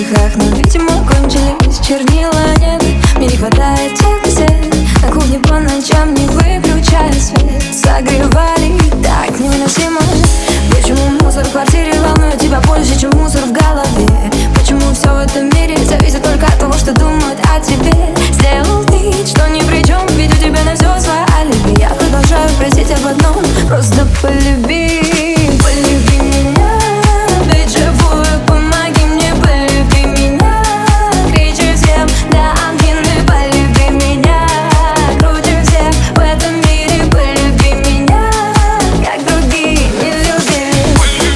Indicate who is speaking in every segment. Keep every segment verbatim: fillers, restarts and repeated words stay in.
Speaker 1: стихах, но, видимо, кончились чернила, нет. Мне не хватает тех бесед, на кухне по ночам не выключая свет. Согревали так невыносимо. Почему мусор в квартире волнует тебя больше, чем мусор в голове? Почему все в этом мире зависит только от того, что думают о тебе? Сделал вид, что ни при чем, ведь у тебя на все свое алиби. Я продолжаю просить об одном, просто полюби. Полюби меня, быть живую, помоги мне, полюби меня. Кричи всем до ангины, полюби меня. Круче всех в этом мире, полюби меня, как другие не любили.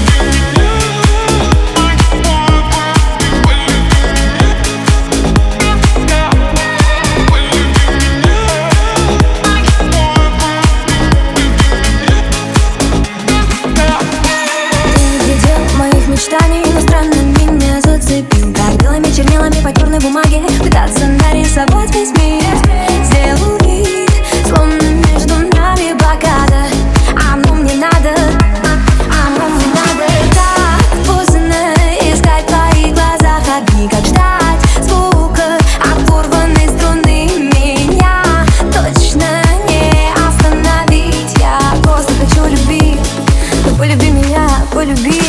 Speaker 1: Мечтаний, но странно меня зацепил. Как белыми чернилами по черной бумаге пытаться нарисовать весь мир. Сделал вид, словно между нами блокада. Оно мне надо, оно мне надо. Так поздно искать в твоих глазах огни, как ждать звука оборванной струны. Меня точно не остановить. Я просто хочу любить, но полюби меня, полюби.